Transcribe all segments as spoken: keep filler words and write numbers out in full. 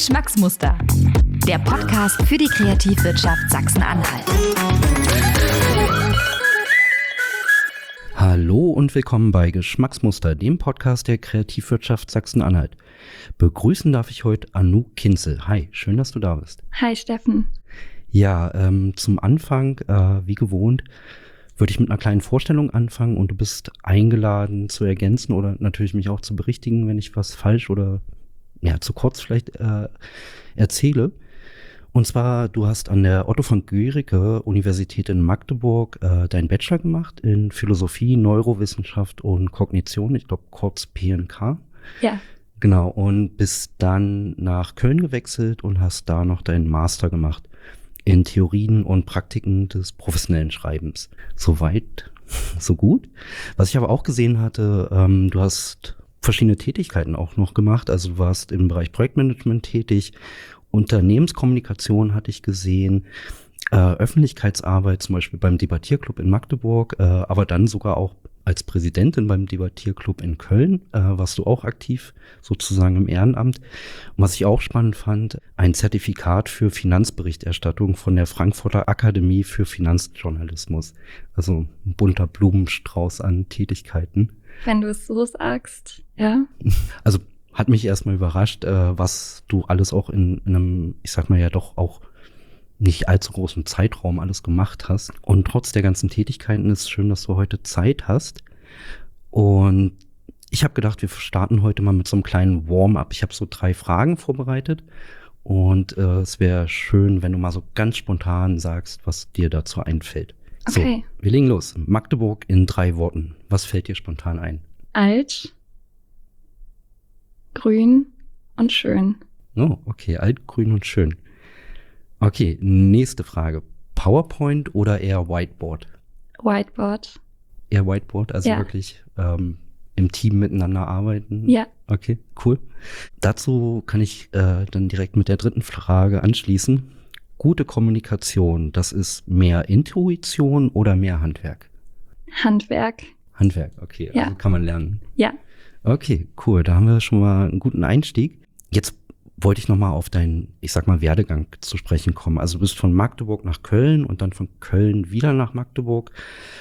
Geschmacksmuster, der Podcast für die Kreativwirtschaft Sachsen-Anhalt. Hallo und willkommen bei Geschmacksmuster, dem Podcast der Kreativwirtschaft Sachsen-Anhalt. Begrüßen darf ich heute Anouk Kinzel. Hi, schön, dass du da bist. Hi, Steffen. Ja, ähm, zum Anfang, äh, wie gewohnt, würde ich mit einer kleinen Vorstellung anfangen und du bist eingeladen zu ergänzen oder natürlich mich auch zu berichtigen, wenn ich was falsch oder ja zu kurz vielleicht äh, erzähle. Und zwar, du hast an der Otto von Guericke Universität in Magdeburg äh, deinen Bachelor gemacht in Philosophie, Neurowissenschaft und Kognition, ich glaube kurz P N K. Ja. Genau, und bist dann nach Köln gewechselt und hast da noch deinen Master gemacht in Theorien und Praktiken des professionellen Schreibens. Soweit, so gut. Was ich aber auch gesehen hatte, ähm, du hast verschiedene Tätigkeiten auch noch gemacht. Also du warst im Bereich Projektmanagement tätig, Unternehmenskommunikation hatte ich gesehen, äh, Öffentlichkeitsarbeit zum Beispiel beim Debattierclub in Magdeburg, äh, aber dann sogar auch als Präsidentin beim Debattierclub in Köln, äh, warst du auch aktiv, sozusagen im Ehrenamt. Und was ich auch spannend fand, ein Zertifikat für Finanzberichterstattung von der Frankfurter Akademie für Finanzjournalismus. Also ein bunter Blumenstrauß an Tätigkeiten. Wenn du es so sagst, ja. Also hat mich erstmal überrascht, äh, was du alles auch in, in einem, ich sag mal ja doch auch nicht allzu großen Zeitraum alles gemacht hast. Und trotz der ganzen Tätigkeiten ist es schön, dass du heute Zeit hast. Und ich habe gedacht, wir starten heute mal mit so einem kleinen Warm-up. Ich habe so drei Fragen vorbereitet. Und äh, es wäre schön, wenn du mal so ganz spontan sagst, was dir dazu einfällt. Okay. So, wir legen los. Magdeburg in drei Worten. Was fällt dir spontan ein? Alt, grün und schön. Oh, okay. Alt, grün und schön. Okay, nächste Frage. PowerPoint oder eher Whiteboard? Whiteboard. Eher Whiteboard, also ja. wirklich ähm, im Team miteinander arbeiten? Ja. Okay, cool. Dazu kann ich äh, dann direkt mit der dritten Frage anschließen. Gute Kommunikation, das ist mehr Intuition oder mehr Handwerk? Handwerk. Handwerk, okay, ja. Also kann man lernen. Ja. Okay, cool, da haben wir schon mal einen guten Einstieg. Jetzt wollte ich nochmal auf deinen, ich sag mal, Werdegang zu sprechen kommen. Also du bist von Magdeburg nach Köln und dann von Köln wieder nach Magdeburg.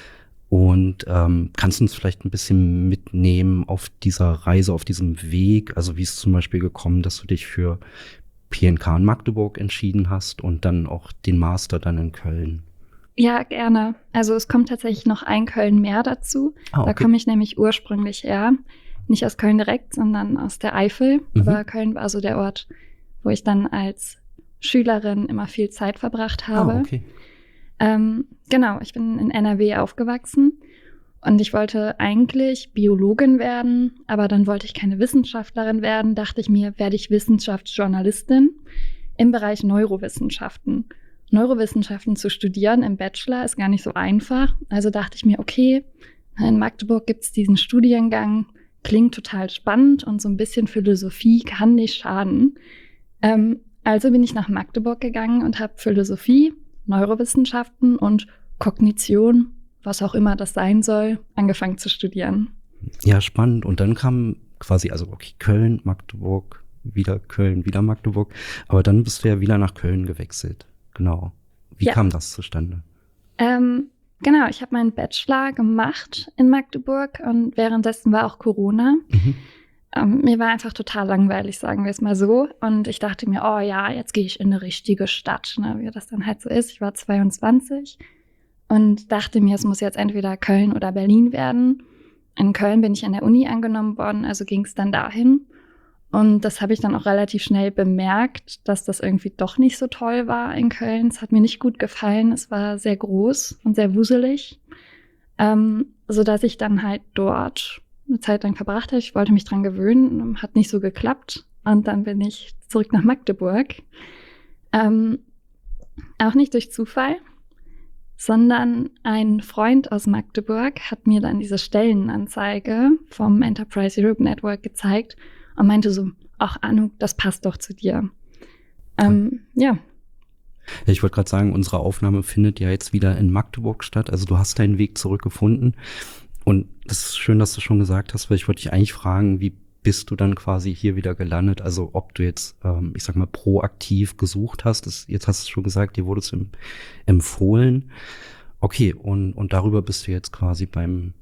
Und ähm, kannst du uns vielleicht ein bisschen mitnehmen auf dieser Reise, auf diesem Weg? Also wie ist es zum Beispiel gekommen, dass du dich für P N K in Magdeburg entschieden hast und dann auch den Master dann in Köln? Ja, gerne. Also es kommt tatsächlich noch ein Köln mehr dazu. Ah, okay. Da komme ich nämlich ursprünglich her. Nicht aus Köln direkt, sondern aus der Eifel. Mhm. Aber Köln war so der Ort, wo ich dann als Schülerin immer viel Zeit verbracht habe. Ah, okay. Ähm, genau, ich bin in N R W aufgewachsen und ich wollte eigentlich Biologin werden, aber dann wollte ich keine Wissenschaftlerin werden. Dachte ich mir, werde ich Wissenschaftsjournalistin im Bereich Neurowissenschaften. Neurowissenschaften zu studieren im Bachelor ist gar nicht so einfach. Also dachte ich mir, okay, in Magdeburg gibt es diesen Studiengang, klingt total spannend und so ein bisschen Philosophie kann nicht schaden. Ähm, also bin ich nach Magdeburg gegangen und habe Philosophie, Neurowissenschaften und Kognition, was auch immer das sein soll, angefangen zu studieren. Ja, spannend. Und dann kam quasi, also okay, Köln, Magdeburg, wieder Köln, wieder Magdeburg. Aber dann bist du ja wieder nach Köln gewechselt. Genau. Wie ja. kam das zustande? Ähm, Genau, ich habe meinen Bachelor gemacht in Magdeburg und währenddessen war auch Corona. Mhm. Ähm, mir war einfach total langweilig, sagen wir es mal so. Und ich dachte mir, oh ja, jetzt gehe ich in eine richtige Stadt, ne, wie das dann halt so ist. Ich war zweiundzwanzig und dachte mir, es muss jetzt entweder Köln oder Berlin werden. In Köln bin ich an der Uni angenommen worden, also ging es dann dahin. Und das habe ich dann auch relativ schnell bemerkt, dass das irgendwie doch nicht so toll war in Köln. Es hat mir nicht gut gefallen. Es war sehr groß und sehr wuselig, ähm, sodass ich dann halt dort eine Zeit lang verbracht habe. Ich wollte mich dran gewöhnen, hat nicht so geklappt. Und dann bin ich zurück nach Magdeburg. Ähm, auch nicht durch Zufall, sondern ein Freund aus Magdeburg hat mir dann diese Stellenanzeige vom Enterprise Europe Network gezeigt und meinte so, ach Anouk, das passt doch zu dir. Ähm, ja. Ja, ich wollte gerade sagen, unsere Aufnahme findet ja jetzt wieder in Magdeburg statt. Also du hast deinen Weg zurückgefunden. Und das ist schön, dass du schon gesagt hast, weil ich wollte dich eigentlich fragen, wie bist du dann quasi hier wieder gelandet? Also ob du jetzt, ähm, ich sag mal, proaktiv gesucht hast, das, jetzt hast du schon gesagt, dir wurde es em- empfohlen. Okay, und, und darüber bist du jetzt quasi beim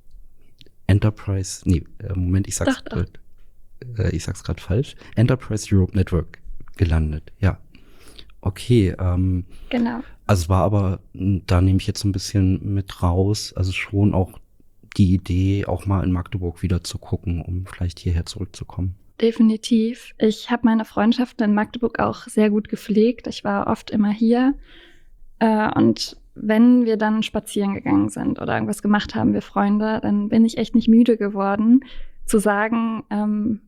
Enterprise, nee, äh, Moment, ich sag's Doch, doch. äh, ich sag's gerade falsch, Enterprise Europe Network gelandet, ja. Okay, ähm, Genau. also es war aber, m, da nehme ich jetzt so ein bisschen mit raus, also schon auch die Idee, auch mal in Magdeburg wieder zu gucken, um vielleicht hierher zurückzukommen. Definitiv. Ich habe meine Freundschaften in Magdeburg auch sehr gut gepflegt. Ich war oft immer hier. Äh, und wenn wir dann spazieren gegangen sind oder irgendwas gemacht haben, wir Freunde, dann bin ich echt nicht müde geworden, zu sagen, ähm,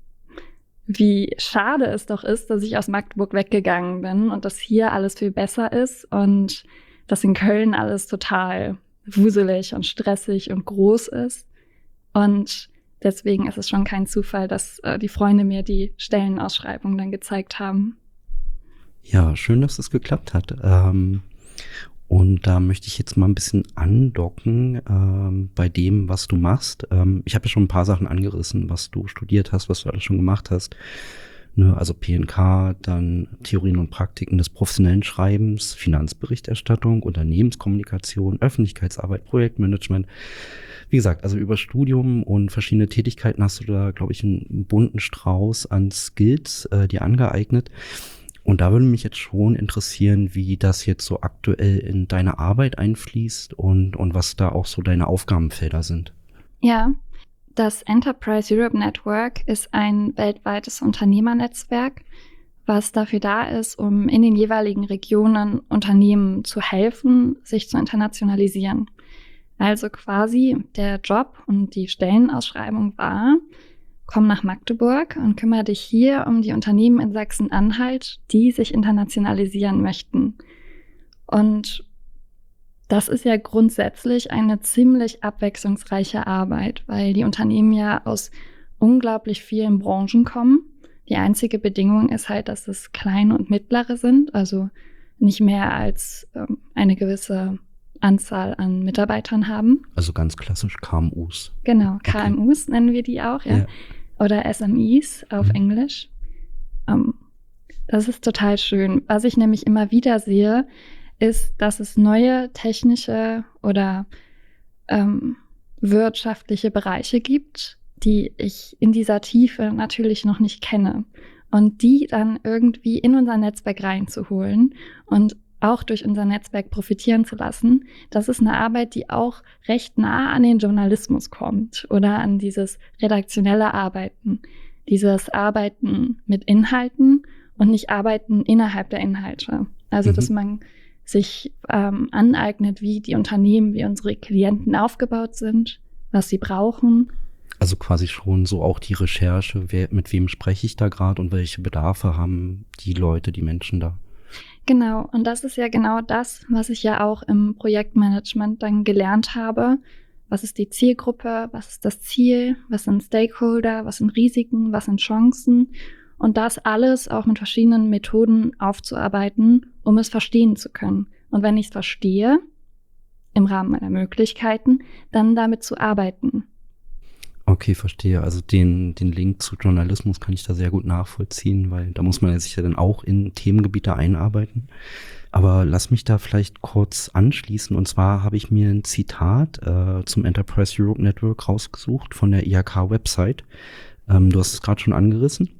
wie schade es doch ist, dass ich aus Magdeburg weggegangen bin und dass hier alles viel besser ist und dass in Köln alles total wuselig und stressig und groß ist. Und deswegen ist es schon kein Zufall, dass äh, die Freunde mir die Stellenausschreibung dann gezeigt haben. Ja, schön, dass das geklappt hat. Ähm, und da möchte ich jetzt mal ein bisschen andocken ähm, bei dem, was du machst. Ähm, ich habe ja schon ein paar Sachen angerissen, was du studiert hast, was du alles schon gemacht hast. Ne, also P N K, dann Theorien und Praktiken des professionellen Schreibens, Finanzberichterstattung, Unternehmenskommunikation, Öffentlichkeitsarbeit, Projektmanagement. Wie gesagt, also über Studium und verschiedene Tätigkeiten hast du da, glaube ich, einen bunten Strauß an Skills äh, dir angeeignet. Und da würde mich jetzt schon interessieren, wie das jetzt so aktuell in deine Arbeit einfließt und, und was da auch so deine Aufgabenfelder sind. Ja, das Enterprise Europe Network ist ein weltweites Unternehmernetzwerk, was dafür da ist, um in den jeweiligen Regionen Unternehmen zu helfen, sich zu internationalisieren. Also quasi der Job und die Stellenausschreibung war: Komm nach Magdeburg und kümmere dich hier um die Unternehmen in Sachsen-Anhalt, die sich internationalisieren möchten. Und das ist ja grundsätzlich eine ziemlich abwechslungsreiche Arbeit, weil die Unternehmen ja aus unglaublich vielen Branchen kommen. Die einzige Bedingung ist halt, dass es kleine und mittlere sind, also nicht mehr als ähm, eine gewisse Anzahl an Mitarbeitern haben. Also ganz klassisch K M Us. Genau, K M Us Okay. nennen wir die auch, ja. Ja. Oder S M Es auf Mhm. Englisch. Ähm, das ist total schön. Was ich nämlich immer wieder sehe, ist, dass es neue technische oder ähm, wirtschaftliche Bereiche gibt, die ich in dieser Tiefe natürlich noch nicht kenne. Und die dann irgendwie in unser Netzwerk reinzuholen und auch durch unser Netzwerk profitieren zu lassen, das ist eine Arbeit, die auch recht nah an den Journalismus kommt oder an dieses redaktionelle Arbeiten, dieses Arbeiten mit Inhalten und nicht Arbeiten innerhalb der Inhalte. Also, Mhm. dass man sich ähm, aneignet, wie die Unternehmen, wie unsere Klienten aufgebaut sind, was sie brauchen. Also quasi schon so auch die Recherche, wer, mit wem spreche ich da gerade und welche Bedarfe haben die Leute, die Menschen da. Genau, und das ist ja genau das, was ich ja auch im Projektmanagement dann gelernt habe. Was ist die Zielgruppe? Was ist das Ziel? Was sind Stakeholder? Was sind Risiken? Was sind Chancen? Und das alles auch mit verschiedenen Methoden aufzuarbeiten, um es verstehen zu können. Und wenn ich es verstehe, im Rahmen meiner Möglichkeiten, dann damit zu arbeiten. Okay, verstehe. Also den, den Link zu Journalismus kann ich da sehr gut nachvollziehen, weil da muss man sich ja dann auch in Themengebiete einarbeiten. Aber lass mich da vielleicht kurz anschließen. Und zwar habe ich mir ein Zitat äh, zum Enterprise Europe Network rausgesucht von der I H K-Website. Ähm, du hast es gerade schon angerissen.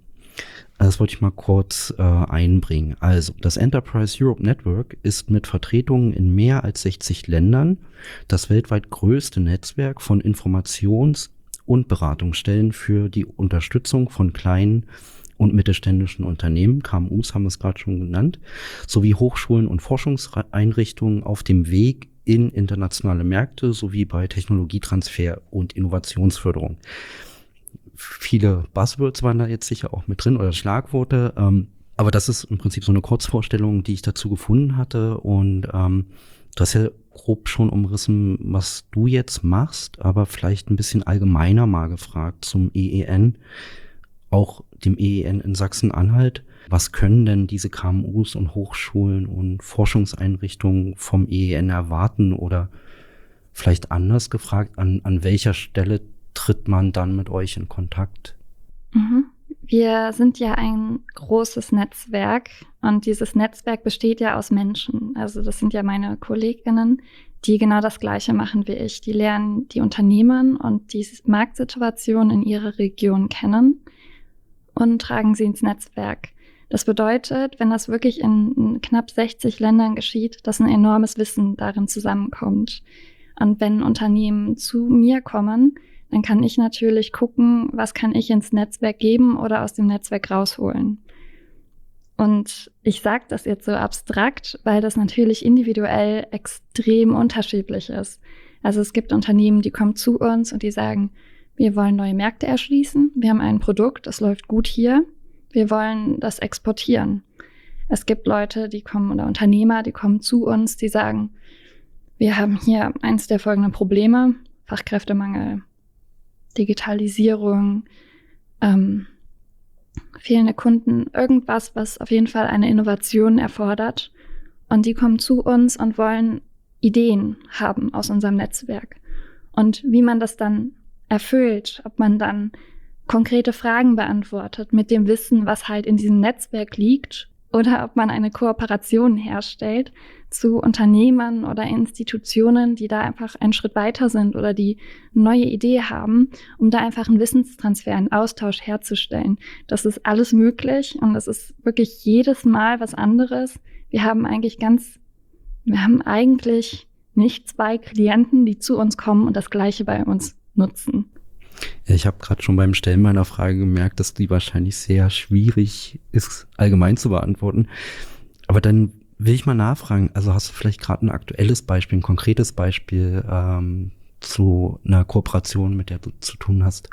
Das wollte ich mal kurz äh, einbringen. Also, das Enterprise Europe Network ist mit Vertretungen in mehr als sechzig Ländern das weltweit größte Netzwerk von Informations- und Beratungsstellen für die Unterstützung von kleinen und mittelständischen Unternehmen, K M Us haben wir es gerade schon genannt, sowie Hochschulen und Forschungseinrichtungen auf dem Weg in internationale Märkte sowie bei Technologietransfer und Innovationsförderung. Viele Buzzwords waren da jetzt sicher auch mit drin oder Schlagworte, ähm, aber das ist im Prinzip so eine Kurzvorstellung, die ich dazu gefunden hatte. Und ähm, du hast ja grob schon umrissen, was du jetzt machst, aber vielleicht ein bisschen allgemeiner mal gefragt zum E E N, auch dem E E N in Sachsen-Anhalt. Was können denn diese K M Us und Hochschulen und Forschungseinrichtungen vom E E N erwarten? Oder vielleicht anders gefragt, an, an welcher Stelle tritt man dann mit euch in Kontakt? Mhm. Wir sind ja ein großes Netzwerk und dieses Netzwerk besteht ja aus Menschen. Also das sind ja meine KollegInnen, die genau das Gleiche machen wie ich. Die lernen die Unternehmen und die Marktsituation in ihrer Region kennen und tragen sie ins Netzwerk. Das bedeutet, wenn das wirklich in knapp sechzig Ländern geschieht, dass ein enormes Wissen darin zusammenkommt. Und wenn Unternehmen zu mir kommen, dann kann ich natürlich gucken, was kann ich ins Netzwerk geben oder aus dem Netzwerk rausholen. Und ich sage das jetzt so abstrakt, weil das natürlich individuell extrem unterschiedlich ist. Also es gibt Unternehmen, die kommen zu uns und die sagen, wir wollen neue Märkte erschließen, wir haben ein Produkt, das läuft gut hier, wir wollen das exportieren. Es gibt Leute, die kommen, oder Unternehmer, die kommen zu uns, die sagen, wir haben hier eins der folgenden Probleme, Fachkräftemangel, Digitalisierung, ähm, fehlende Kunden, irgendwas, was auf jeden Fall eine Innovation erfordert. Und die kommen zu uns und wollen Ideen haben aus unserem Netzwerk. Und wie man das dann erfüllt, ob man dann konkrete Fragen beantwortet mit dem Wissen, was halt in diesem Netzwerk liegt, oder ob man eine Kooperation herstellt zu Unternehmen oder Institutionen, die da einfach einen Schritt weiter sind oder die eine neue Idee haben, um da einfach einen Wissenstransfer, einen Austausch herzustellen. Das ist alles möglich und das ist wirklich jedes Mal was anderes. Wir haben eigentlich ganz, wir haben eigentlich nicht zwei Klienten, die zu uns kommen und das Gleiche bei uns nutzen. Ja, ich habe gerade schon beim Stellen meiner Frage gemerkt, dass die wahrscheinlich sehr schwierig ist, allgemein zu beantworten. Aber dann will ich mal nachfragen, also hast du vielleicht gerade ein aktuelles Beispiel, ein konkretes Beispiel ähm, zu einer Kooperation, mit der du zu tun hast?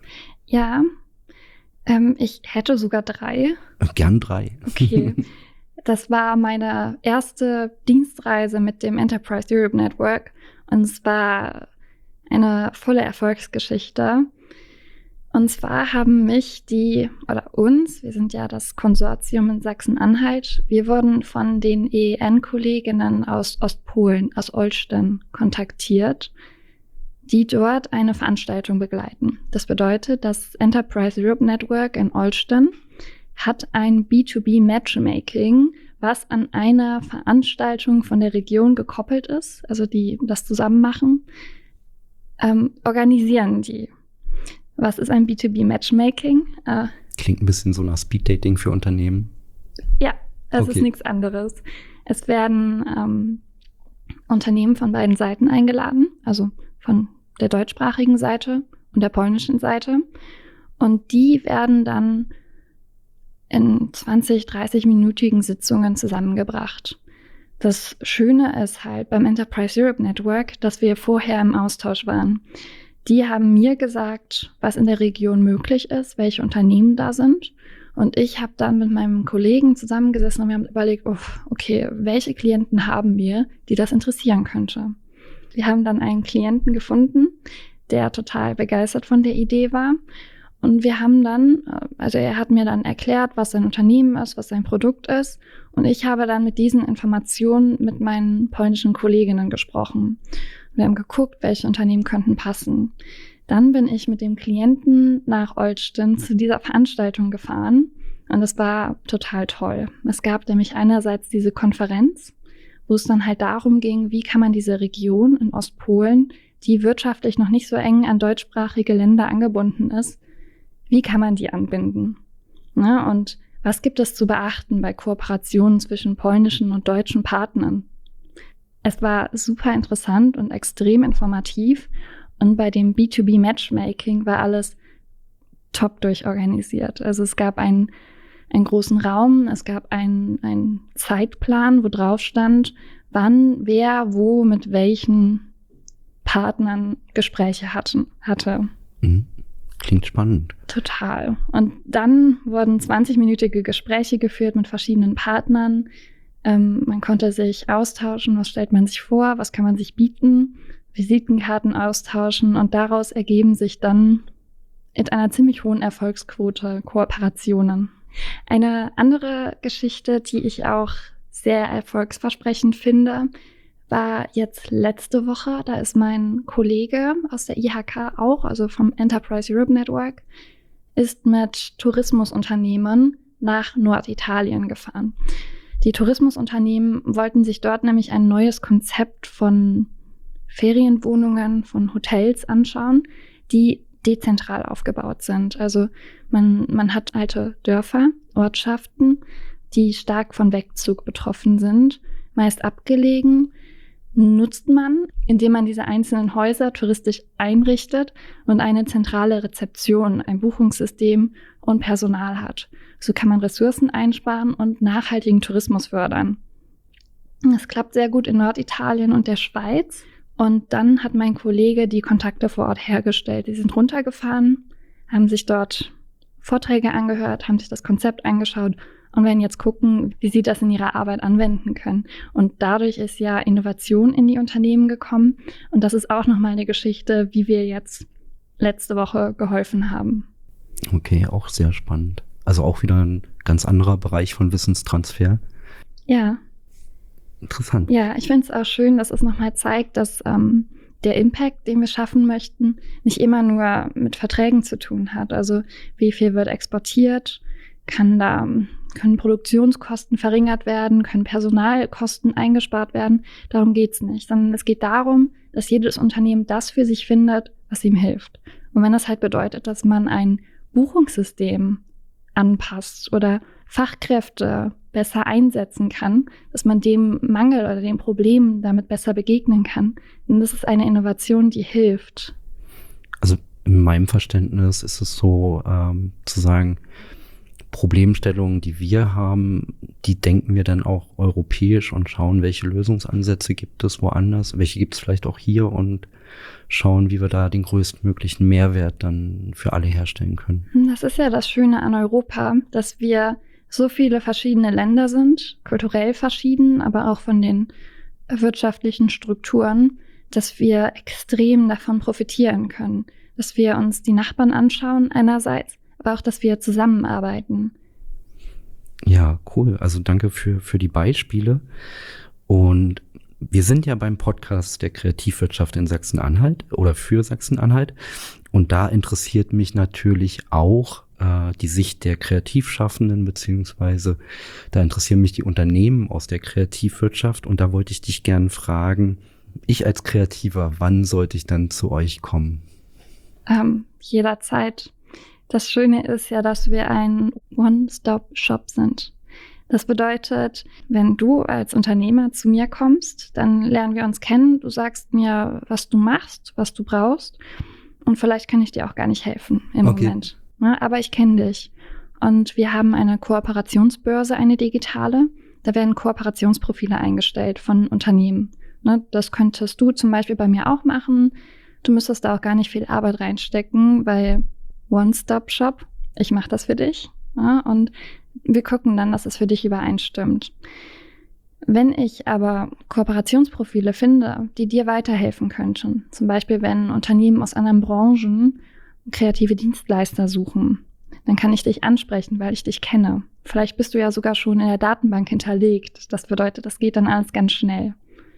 Ja, ähm, ich hätte sogar drei. Gern drei. Okay. Das war meine erste Dienstreise mit dem Enterprise Europe Network und es war eine volle Erfolgsgeschichte. Und zwar haben mich die, oder uns, wir sind ja das Konsortium in Sachsen-Anhalt, wir wurden von den E E N-Kolleginnen aus Ostpolen, aus Olsztyn, kontaktiert, die dort eine Veranstaltung begleiten. Das bedeutet, das Enterprise Europe Network in Olsztyn hat ein B zwei B Matchmaking, was an einer Veranstaltung von der Region gekoppelt ist, also die das zusammen machen. Ähm, organisieren die. Was ist ein B zwei B Matchmaking? Äh, Klingt ein bisschen so nach Speeddating für Unternehmen. Ja, es Okay. ist nichts anderes. Es werden ähm, Unternehmen von beiden Seiten eingeladen, also von der deutschsprachigen Seite und der polnischen Seite. Und die werden dann in zwanzig-, dreißig-minütigen Sitzungen zusammengebracht. Das Schöne ist halt beim Enterprise Europe Network, dass wir vorher im Austausch waren. Die haben mir gesagt, was in der Region möglich ist, welche Unternehmen da sind. Und ich habe dann mit meinem Kollegen zusammengesessen und wir haben überlegt, oh, okay, welche Klienten haben wir, die das interessieren könnte. Wir haben dann einen Klienten gefunden, der total begeistert von der Idee war. Und wir haben dann, also er hat mir dann erklärt, was sein Unternehmen ist, was sein Produkt ist. Und ich habe dann mit diesen Informationen mit meinen polnischen Kolleginnen gesprochen. Wir haben geguckt, welche Unternehmen könnten passen. Dann bin ich mit dem Klienten nach Olsztyn zu dieser Veranstaltung gefahren. Und es war total toll. Es gab nämlich einerseits diese Konferenz, wo es dann halt darum ging, wie kann man diese Region in Ostpolen, die wirtschaftlich noch nicht so eng an deutschsprachige Länder angebunden ist, wie kann man die anbinden? Ne? Und was gibt es zu beachten bei Kooperationen zwischen polnischen und deutschen Partnern? Es war super interessant und extrem informativ. Und bei dem B zwei B Matchmaking war alles top durchorganisiert. Also es gab einen, einen großen Raum, es gab einen, einen Zeitplan, wo drauf stand, wann, wer, wo, mit welchen Partnern Gespräche hatten, hatte. Mhm. Klingt spannend. Total. Und dann wurden zwanzig-minütige Gespräche geführt mit verschiedenen Partnern. Ähm, man konnte sich austauschen, was stellt man sich vor, was kann man sich bieten, Visitenkarten austauschen und daraus ergeben sich dann mit einer ziemlich hohen Erfolgsquote Kooperationen. Eine andere Geschichte, die ich auch sehr erfolgsversprechend finde, war jetzt letzte Woche. Da ist mein Kollege aus der I H K auch, also vom Enterprise Europe Network, ist mit Tourismusunternehmen nach Norditalien gefahren. Die Tourismusunternehmen wollten sich dort nämlich ein neues Konzept von Ferienwohnungen, von Hotels anschauen, die dezentral aufgebaut sind. Also man, man hat alte Dörfer, Ortschaften, die stark von Wegzug betroffen sind, meist abgelegen, nutzt man, indem man diese einzelnen Häuser touristisch einrichtet und eine zentrale Rezeption, ein Buchungssystem und Personal hat. So kann man Ressourcen einsparen und nachhaltigen Tourismus fördern. Das klappt sehr gut in Norditalien und der Schweiz. Und dann hat mein Kollege die Kontakte vor Ort hergestellt. Die sind runtergefahren, haben sich dort Vorträge angehört, haben sich das Konzept angeschaut und werden jetzt gucken, wie sie das in ihrer Arbeit anwenden können. Und dadurch ist ja Innovation in die Unternehmen gekommen. Und das ist auch nochmal eine Geschichte, wie wir jetzt letzte Woche geholfen haben. Okay, auch sehr spannend. Also auch wieder ein ganz anderer Bereich von Wissenstransfer. Ja. Interessant. Ja, ich finde es auch schön, dass es nochmal zeigt, dass ähm, der Impact, den wir schaffen möchten, nicht immer nur mit Verträgen zu tun hat. Also wie viel wird exportiert, kann da, können Produktionskosten verringert werden, können Personalkosten eingespart werden. Darum geht's nicht, sondern es geht darum, dass jedes Unternehmen das für sich findet, was ihm hilft. Und wenn das halt bedeutet, dass man ein Buchungssystem anpasst oder Fachkräfte besser einsetzen kann, dass man dem Mangel oder dem Problem damit besser begegnen kann. Und das ist eine Innovation, die hilft. Also in meinem Verständnis ist es so, ähm, zu sagen, Problemstellungen, die wir haben, die denken wir dann auch europäisch und schauen, welche Lösungsansätze gibt es woanders, welche gibt es vielleicht auch hier und schauen, wie wir da den größtmöglichen Mehrwert dann für alle herstellen können. Das ist ja das Schöne an Europa, dass wir so viele verschiedene Länder sind, kulturell verschieden, aber auch von den wirtschaftlichen Strukturen, dass wir extrem davon profitieren können, dass wir uns die Nachbarn anschauen einerseits, aber auch, dass wir zusammenarbeiten. Ja, cool. Also danke für, für die Beispiele. Und wir sind ja beim Podcast der Kreativwirtschaft in Sachsen-Anhalt oder für Sachsen-Anhalt. Und da interessiert mich natürlich auch äh, die Sicht der Kreativschaffenden, beziehungsweise da interessieren mich die Unternehmen aus der Kreativwirtschaft. Und da wollte ich dich gern fragen, ich als Kreativer, wann sollte ich dann zu euch kommen? Ähm, jederzeit. Das Schöne ist ja, dass wir ein One-Stop-Shop sind. Das bedeutet, wenn du als Unternehmer zu mir kommst, dann lernen wir uns kennen. Du sagst mir, was du machst, was du brauchst. Und vielleicht kann ich dir auch gar nicht helfen im okay. Moment. Ne? Aber ich kenne dich. Und wir haben eine Kooperationsbörse, eine digitale. Da werden Kooperationsprofile eingestellt von Unternehmen. Ne? Das könntest du zum Beispiel bei mir auch machen. Du müsstest da auch gar nicht viel Arbeit reinstecken, weil One-Stop-Shop, ich mache das für dich. Ja, und wir gucken dann, dass es für dich übereinstimmt. Wenn ich aber Kooperationsprofile finde, die dir weiterhelfen könnten, zum Beispiel wenn Unternehmen aus anderen Branchen kreative Dienstleister suchen, dann kann ich dich ansprechen, weil ich dich kenne. Vielleicht bist du ja sogar schon in der Datenbank hinterlegt. Das bedeutet, das geht dann alles ganz schnell.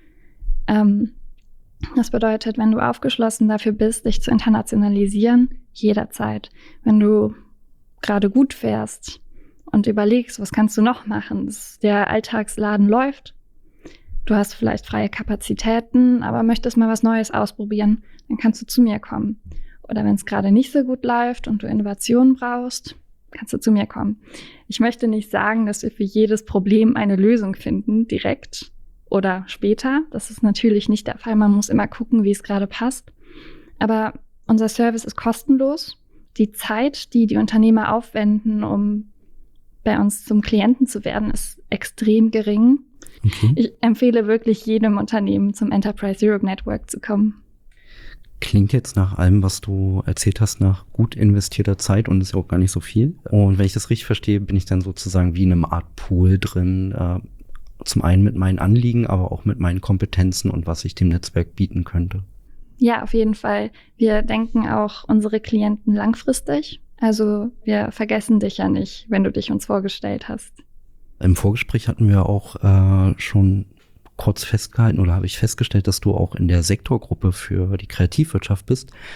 Ähm, Das bedeutet, wenn du aufgeschlossen dafür bist, dich zu internationalisieren, jederzeit. Wenn du gerade gut fährst und überlegst, was kannst du noch machen, dass der Alltagsladen läuft, du hast vielleicht freie Kapazitäten, aber möchtest mal was Neues ausprobieren, dann kannst du zu mir kommen. Oder wenn es gerade nicht so gut läuft und du Innovationen brauchst, kannst du zu mir kommen. Ich möchte nicht sagen, dass wir für jedes Problem eine Lösung finden, direkt oder später. Das ist natürlich nicht der Fall. Man muss immer gucken, wie es gerade passt. Aber unser Service ist kostenlos. Die Zeit, die die Unternehmer aufwenden, um bei uns zum Klienten zu werden, ist extrem gering. Okay. Ich empfehle wirklich jedem Unternehmen, zum Enterprise Europe Network zu kommen. Klingt jetzt nach allem, was du erzählt hast, nach gut investierter Zeit und ist ja auch gar nicht so viel. Und wenn ich das richtig verstehe, bin ich dann sozusagen wie in einem Art Pool drin, äh, zum einen mit meinen Anliegen, aber auch mit meinen Kompetenzen und was ich dem Netzwerk bieten könnte. Ja, auf jeden Fall. Wir denken auch unsere Klienten langfristig. Also wir vergessen dich ja nicht, wenn du dich uns vorgestellt hast. Im Vorgespräch hatten wir auch äh, schon kurz festgehalten oder habe ich festgestellt, dass du auch in der Sektorgruppe für die Kreativwirtschaft bist.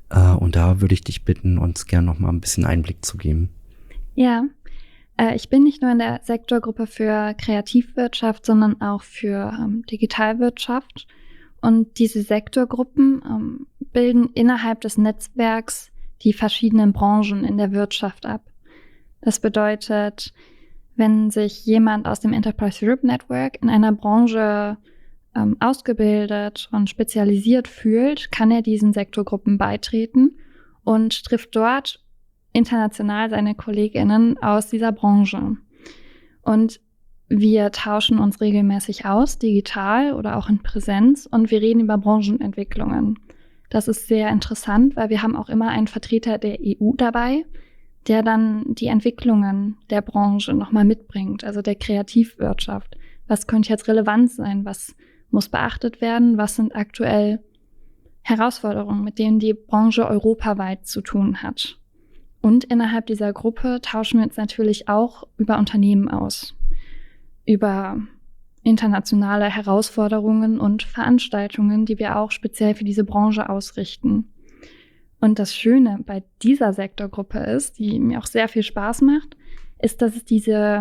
Äh, und da würde ich dich bitten, uns gerne noch mal ein bisschen Einblick zu geben. Ja, äh, ich bin nicht nur in der Sektorgruppe für Kreativwirtschaft, sondern auch für ähm, Digitalwirtschaft. Und diese Sektorgruppen ähm, bilden innerhalb des Netzwerks die verschiedenen Branchen in der Wirtschaft ab. Das bedeutet, wenn sich jemand aus dem Enterprise Europe Network in einer Branche ähm, ausgebildet und spezialisiert fühlt, kann er diesen Sektorgruppen beitreten und trifft dort international seine KollegInnen aus dieser Branche. Und wir tauschen uns regelmäßig aus, digital oder auch in Präsenz, und wir reden über Branchenentwicklungen. Das ist sehr interessant, weil wir haben auch immer einen Vertreter der E U dabei, der dann die Entwicklungen der Branche nochmal mitbringt, also der Kreativwirtschaft. Was könnte jetzt relevant sein? Was muss beachtet werden? Was sind aktuell Herausforderungen, mit denen die Branche europaweit zu tun hat? Und innerhalb dieser Gruppe tauschen wir uns natürlich auch über Unternehmen aus, über internationale Herausforderungen und Veranstaltungen, die wir auch speziell für diese Branche ausrichten. Und das Schöne bei dieser Sektorgruppe ist, die mir auch sehr viel Spaß macht, ist, dass es diese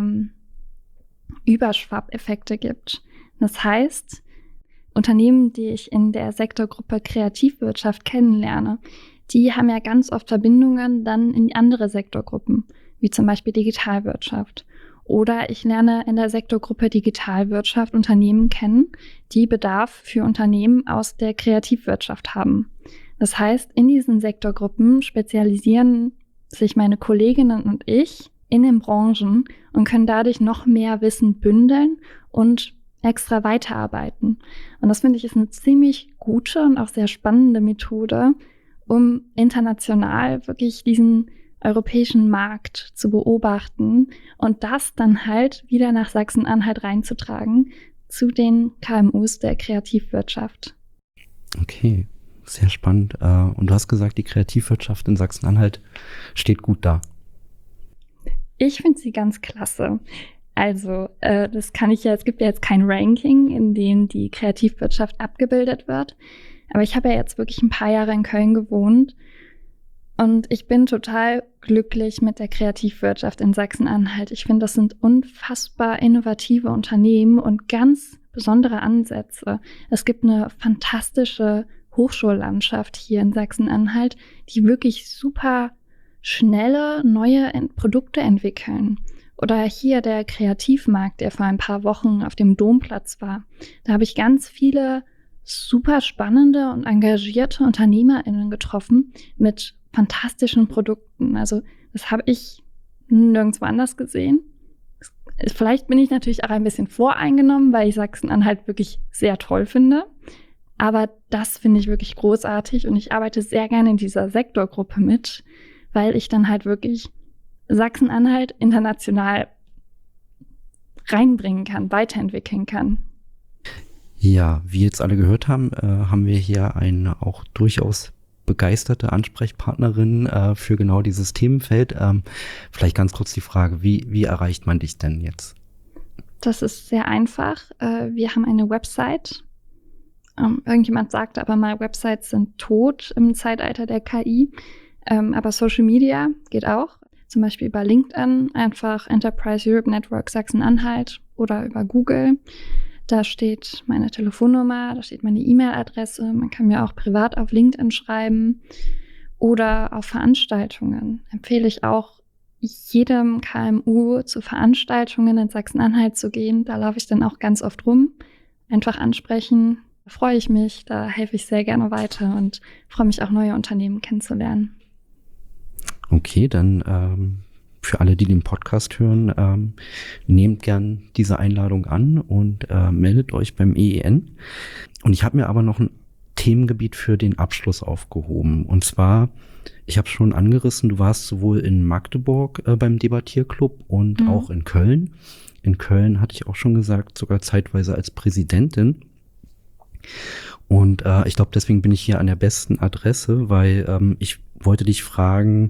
Überschwappeffekte gibt. Das heißt, Unternehmen, die ich in der Sektorgruppe Kreativwirtschaft kennenlerne, die haben ja ganz oft Verbindungen dann in andere Sektorgruppen, wie zum Beispiel Digitalwirtschaft. Oder ich lerne in der Sektorgruppe Digitalwirtschaft Unternehmen kennen, die Bedarf für Unternehmen aus der Kreativwirtschaft haben. Das heißt, in diesen Sektorgruppen spezialisieren sich meine Kolleginnen und ich in den Branchen und können dadurch noch mehr Wissen bündeln und extra weiterarbeiten. Und das finde ich ist eine ziemlich gute und auch sehr spannende Methode, um international wirklich diesen europäischen Markt zu beobachten und das dann halt wieder nach Sachsen-Anhalt reinzutragen zu den K M Us der Kreativwirtschaft. Okay, sehr spannend. Und du hast gesagt, die Kreativwirtschaft in Sachsen-Anhalt steht gut da. Ich finde sie ganz klasse. Also, äh, das kann ich ja, es gibt ja jetzt kein Ranking, in dem die Kreativwirtschaft abgebildet wird. Aber ich habe ja jetzt wirklich ein paar Jahre in Köln gewohnt und ich bin total glücklich mit der Kreativwirtschaft in Sachsen-Anhalt. Ich finde, das sind unfassbar innovative Unternehmen und ganz besondere Ansätze. Es gibt eine fantastische Hochschullandschaft hier in Sachsen-Anhalt, die wirklich super schnelle neue Produkte entwickeln. Oder hier der Kreativmarkt, der vor ein paar Wochen auf dem Domplatz war. Da habe ich ganz viele super spannende und engagierte UnternehmerInnen getroffen mit fantastischen Produkten. Also das habe ich nirgendwo anders gesehen. Vielleicht bin ich natürlich auch ein bisschen voreingenommen, weil ich Sachsen-Anhalt wirklich sehr toll finde. Aber das finde ich wirklich großartig und ich arbeite sehr gerne in dieser Sektorgruppe mit, weil ich dann halt wirklich Sachsen-Anhalt international reinbringen kann, weiterentwickeln kann. Ja, wie jetzt alle gehört haben, äh, haben wir hier eine auch durchaus begeisterte Ansprechpartnerin äh, für genau dieses Themenfeld. Ähm, vielleicht ganz kurz die Frage, wie, wie erreicht man dich denn jetzt? Das ist sehr einfach. Äh, wir haben eine Website. Ähm, irgendjemand sagte aber mal, Websites sind tot im Zeitalter der K I. Ähm, aber Social Media geht auch. Zum Beispiel über LinkedIn, einfach Enterprise Europe Network Sachsen-Anhalt oder über Google. Da steht meine Telefonnummer, da steht meine E-Mail-Adresse. Man kann mir auch privat auf LinkedIn schreiben oder auf Veranstaltungen. Empfehle ich auch jedem K M U zu Veranstaltungen in Sachsen-Anhalt zu gehen. Da laufe ich dann auch ganz oft rum. Einfach ansprechen, da freue ich mich, da helfe ich sehr gerne weiter und freue mich auch, neue Unternehmen kennenzulernen. Okay, dann ähm, für alle, die den Podcast hören, ähm, nehmt gern diese Einladung an und äh, meldet euch beim E E N. Und ich habe mir aber noch ein Themengebiet für den Abschluss aufgehoben. Und zwar, ich habe schon angerissen, du warst sowohl in Magdeburg äh, beim Debattierclub und mhm. auch in Köln. In Köln hatte ich auch schon gesagt, sogar zeitweise als Präsidentin. Und äh, ich glaube, deswegen bin ich hier an der besten Adresse, weil ähm, ich wollte dich fragen,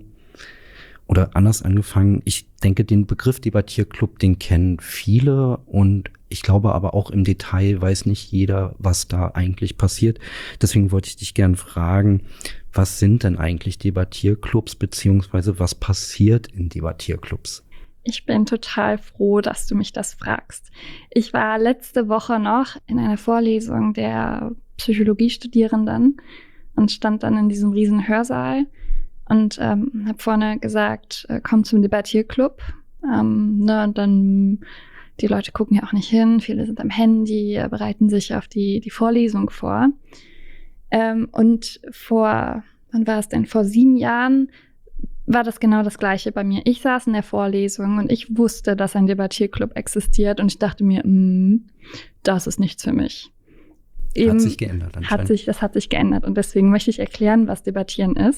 oder anders angefangen, ich denke, den Begriff Debattierclub, den kennen viele und ich glaube aber auch im Detail weiß nicht jeder, was da eigentlich passiert. Deswegen wollte ich dich gern fragen, was sind denn eigentlich Debattierclubs, beziehungsweise was passiert in Debattierclubs? Ich bin total froh, dass du mich das fragst. Ich war letzte Woche noch in einer Vorlesung der Psychologiestudierenden und stand dann in diesem riesen Hörsaal und ähm, habe vorne gesagt, äh, komm zum Debattierclub. Ähm, ne, und dann, die Leute gucken ja auch nicht hin, viele sind am Handy, äh, bereiten sich auf die, die Vorlesung vor. Ähm, und vor, wann war es denn, vor sieben Jahren war das genau das Gleiche bei mir. Ich saß in der Vorlesung und ich wusste, dass ein Debattierclub existiert und ich dachte mir, mm, das ist nichts für mich. Eben, hat sich geändert anscheinend. Hat sich, das hat sich geändert und deswegen möchte ich erklären, was Debattieren ist.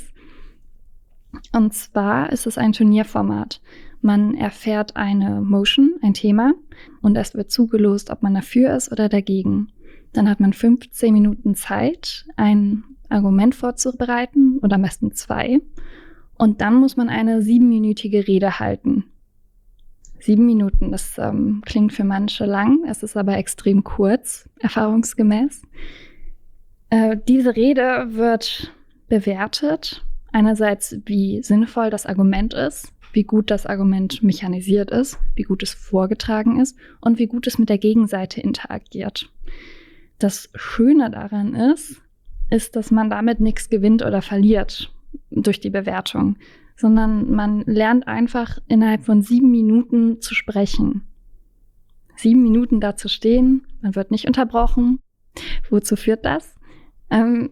Und zwar ist es ein Turnierformat. Man erfährt eine Motion, ein Thema, und es wird zugelost, ob man dafür ist oder dagegen. Dann hat man fünfzehn Minuten Zeit, ein Argument vorzubereiten oder am besten zwei. Und dann muss man eine siebenminütige Rede halten. Sieben Minuten, das ähm, klingt für manche lang, es ist aber extrem kurz, erfahrungsgemäß. Äh, diese Rede wird bewertet. Einerseits, wie sinnvoll das Argument ist, wie gut das Argument mechanisiert ist, wie gut es vorgetragen ist und wie gut es mit der Gegenseite interagiert. Das Schöne daran ist, ist, dass man damit nichts gewinnt oder verliert durch die Bewertung, sondern man lernt einfach innerhalb von sieben Minuten zu sprechen. Sieben Minuten da zu stehen, man wird nicht unterbrochen. Wozu führt das? Ähm,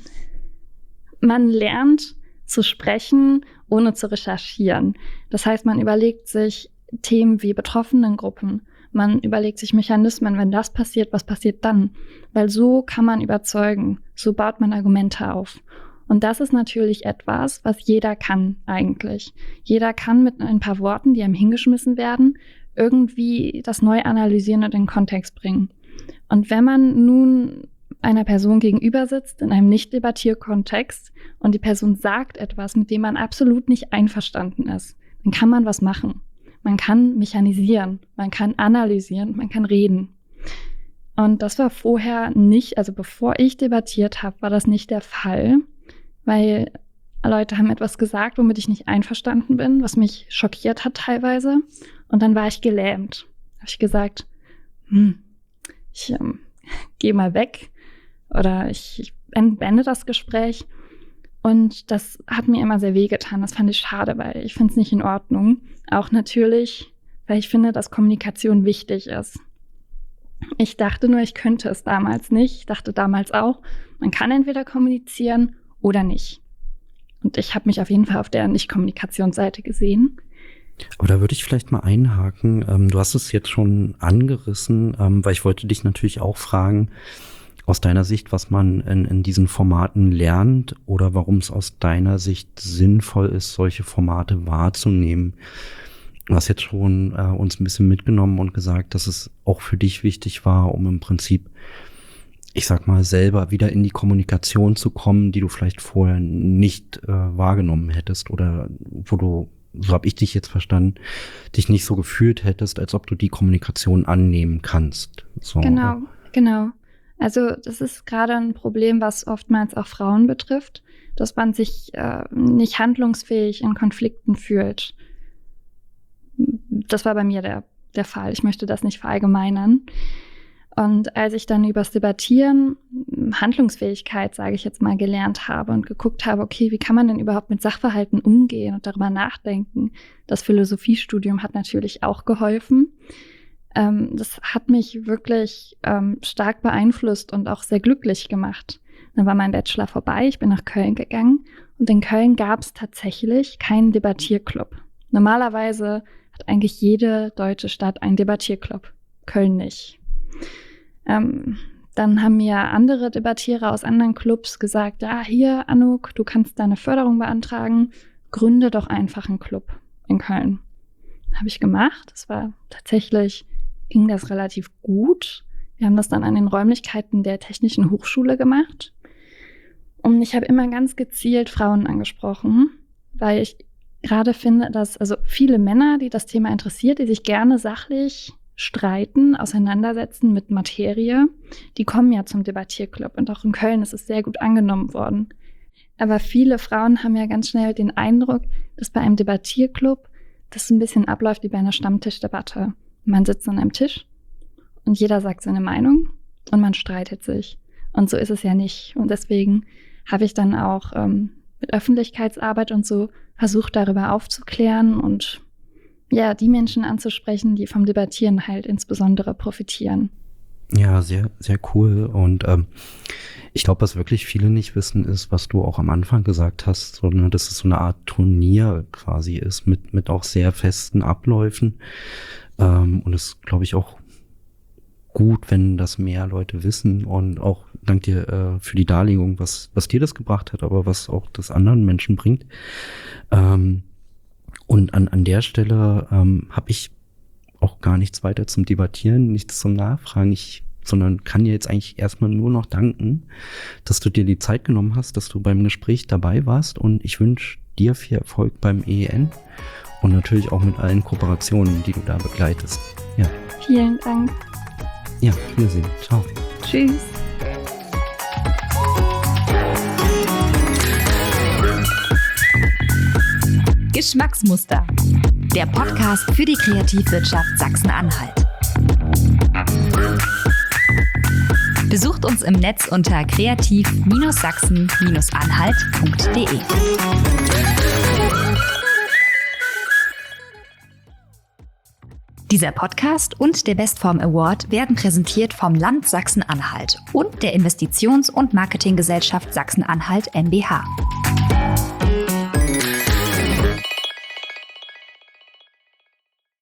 man lernt zu sprechen, ohne zu recherchieren. Das heißt, man überlegt sich Themen wie Betroffenengruppen. Man überlegt sich Mechanismen, wenn das passiert, was passiert dann? Weil so kann man überzeugen, so baut man Argumente auf. Und das ist natürlich etwas, was jeder kann eigentlich. Jeder kann mit ein paar Worten, die einem hingeschmissen werden, irgendwie das neu analysieren und in den Kontext bringen. Und wenn man nun einer Person gegenüber sitzt, in einem Nicht-Debattierkontext, und die Person sagt etwas, mit dem man absolut nicht einverstanden ist, dann kann man was machen. Man kann mechanisieren, man kann analysieren, man kann reden. Und das war vorher nicht, also bevor ich debattiert habe, war das nicht der Fall, weil Leute haben etwas gesagt, womit ich nicht einverstanden bin, was mich schockiert hat teilweise. Und dann war ich gelähmt. Habe ich gesagt, hm, ich ähm, gehe mal weg oder ich, ich beende das Gespräch. Und das hat mir immer sehr wehgetan. Das fand ich schade, weil ich finde es nicht in Ordnung. Auch natürlich, weil ich finde, dass Kommunikation wichtig ist. Ich dachte nur, ich könnte es damals nicht. Ich dachte damals auch, man kann entweder kommunizieren oder nicht. Und ich habe mich auf jeden Fall auf der Nicht-Kommunikationsseite gesehen. Aber da würde ich vielleicht mal einhaken. Ähm, du hast es jetzt schon angerissen, ähm, weil ich wollte dich natürlich auch fragen, aus deiner Sicht, was man in, in diesen Formaten lernt oder warum es aus deiner Sicht sinnvoll ist, solche Formate wahrzunehmen. Du hast jetzt schon äh, uns ein bisschen mitgenommen und gesagt, dass es auch für dich wichtig war, um im Prinzip, ich sag mal, selber wieder in die Kommunikation zu kommen, die du vielleicht vorher nicht äh, wahrgenommen hättest oder wo du, so habe ich dich jetzt verstanden, dich nicht so gefühlt hättest, als ob du die Kommunikation annehmen kannst. So. Genau, genau. Also das ist gerade ein Problem, was oftmals auch Frauen betrifft, dass man sich äh, nicht handlungsfähig in Konflikten fühlt. Das war bei mir der, der Fall. Ich möchte das nicht verallgemeinern. Und als ich dann übers Debattieren Handlungsfähigkeit, sage ich jetzt mal, gelernt habe und geguckt habe, okay, wie kann man denn überhaupt mit Sachverhalten umgehen und darüber nachdenken? Das Philosophiestudium hat natürlich auch geholfen. Ähm, das hat mich wirklich ähm, stark beeinflusst und auch sehr glücklich gemacht. Dann war mein Bachelor vorbei, ich bin nach Köln gegangen und in Köln gab es tatsächlich keinen Debattierclub. Normalerweise hat eigentlich jede deutsche Stadt einen Debattierclub, Köln nicht. Ähm, dann haben mir andere Debattierer aus anderen Clubs gesagt, ja, hier, Anouk, du kannst deine Förderung beantragen, gründe doch einfach einen Club in Köln. Habe ich gemacht. Das war tatsächlich, ging das relativ gut. Wir haben das dann an den Räumlichkeiten der Technischen Hochschule gemacht. Und ich habe immer ganz gezielt Frauen angesprochen, weil ich gerade finde, dass also viele Männer, die das Thema interessiert, die sich gerne sachlich streiten, auseinandersetzen mit Materie, die kommen ja zum Debattierclub. Und auch in Köln ist es sehr gut angenommen worden. Aber viele Frauen haben ja ganz schnell den Eindruck, dass bei einem Debattierclub das ein bisschen abläuft wie bei einer Stammtischdebatte. Man sitzt an einem Tisch und jeder sagt seine Meinung und man streitet sich. Und so ist es ja nicht. Und deswegen habe ich dann auch ähm, mit Öffentlichkeitsarbeit und so versucht, darüber aufzuklären und ja, die Menschen anzusprechen, die vom Debattieren halt insbesondere profitieren. Ja, sehr, sehr cool. Und ähm, ich glaube, was wirklich viele nicht wissen, ist, was du auch am Anfang gesagt hast, sondern dass es so eine Art Turnier quasi ist, mit, mit auch sehr festen Abläufen. Ähm, und es glaube ich auch gut, wenn das mehr Leute wissen, und auch dank dir äh, für die Darlegung, was, was dir das gebracht hat, aber was auch das anderen Menschen bringt. Ähm, und an, an der Stelle ähm, habe ich auch gar nichts weiter zum Debattieren, nichts zum Nachfragen, ich, sondern kann dir jetzt eigentlich erstmal nur noch danken, dass du dir die Zeit genommen hast, dass du beim Gespräch dabei warst, und ich wünsche dir viel Erfolg beim E E N und natürlich auch mit allen Kooperationen, die du da begleitest. Ja. Vielen Dank. Ja, Wiedersehen. Ciao. Tschüss. Geschmacksmuster. Der Podcast für die Kreativwirtschaft Sachsen-Anhalt. Besucht uns im Netz unter kreativ Sachsen Anhalt punkt de. Dieser Podcast und der Bestform Award werden präsentiert vom Land Sachsen-Anhalt und der Investitions- und Marketinggesellschaft Sachsen-Anhalt M B H.